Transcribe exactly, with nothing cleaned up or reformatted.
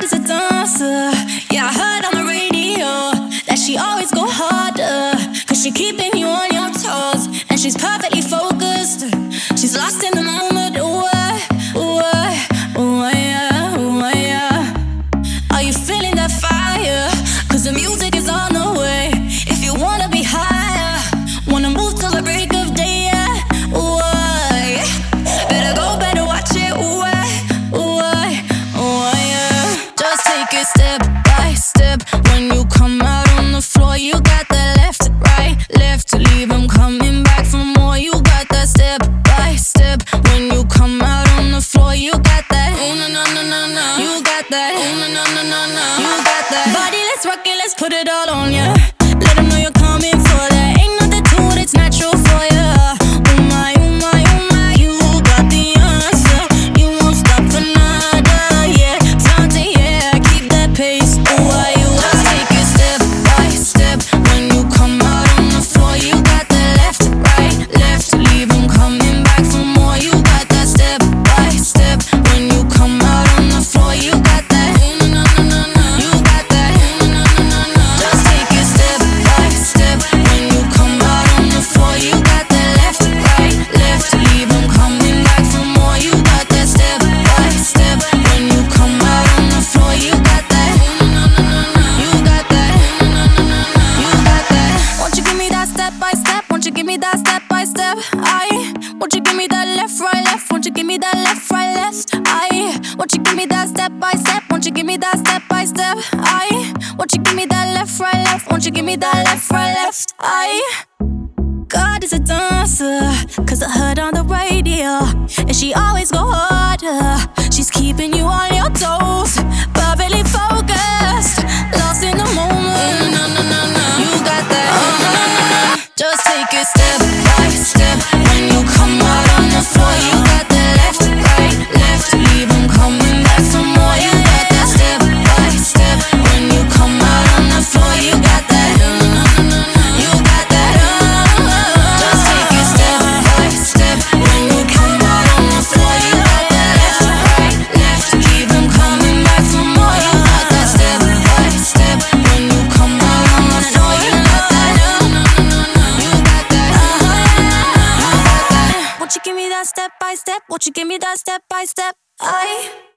is a dancer. Yeah, I heard on the radio that she always go harder, cause she keeping you on your toes, and she's perfectly focused. She's lost in the moment. Ooh, ooh, ooh, yeah, ooh, yeah. Are you feeling that fire? Cause the music is on the way. If you wanna be higher, wanna move till the break of day, yeah. Ooh, yeah. Better go, better watch it. Ooh, ooh, ooh, yeah. Just take it step by step. When you come out on the floor, you got that left, right, left. Leave them coming back for more. You got that step by step. When you come out on the floor, you got that. Ooh, na na na na na. You got that. Ooh, na na na na na. You got that. Body, let's rock it, let's put it all on ya. Let them know you're coming for that. Ain't nothing to it, it's natural for ya. Oh my, oh my, oh my. You got the answer. You won't stop for nada, yeah. Time to, yeah, keep that pace. Ooh, why you just take it step by step. When you come out on the floor, you got that left, right, left. Leave them coming back for more. You got that step by step. When you come out on the floor, you got that. Ooh, na na na na. You got that. Ooh, na na na na. Just take it step by step. When you come out on the floor, you got that left, right, left. Leave them coming back for more. You got that step by step. When you come out on the floor, you got that. Ooh, na na na na. You got that. Ooh, na na na na. You got that. Won't you give me that step by step? Won't you give me that step by step? I. Won't you give me that left, right, left? Won't you give me that left, right, left? I. Won't you give me that step by step? Won't you give me that step by step? I. Won't you give me that left, right, left? Won't you give me that left, right, left? I. God is a dancer, cause I heard on the radio, and she always go harder. She's keeping you on your toes, perfectly focused, lost in the moment. Ooh, na na na na. You got that. Uh-huh. Just take it step by step. When you come out on the floor, you got that left, right, left. Leave them coming back for more. You got that step by step. When you come out on the floor, you got that. You got that. Just take it step by step. When you come out on the floor, you got that left, right, left. Leave them coming back for more. You got that step by step. When you come out on the floor, you got that. You got that. You got that. Won't you give me that step by step? Won't you give me that step by step? I.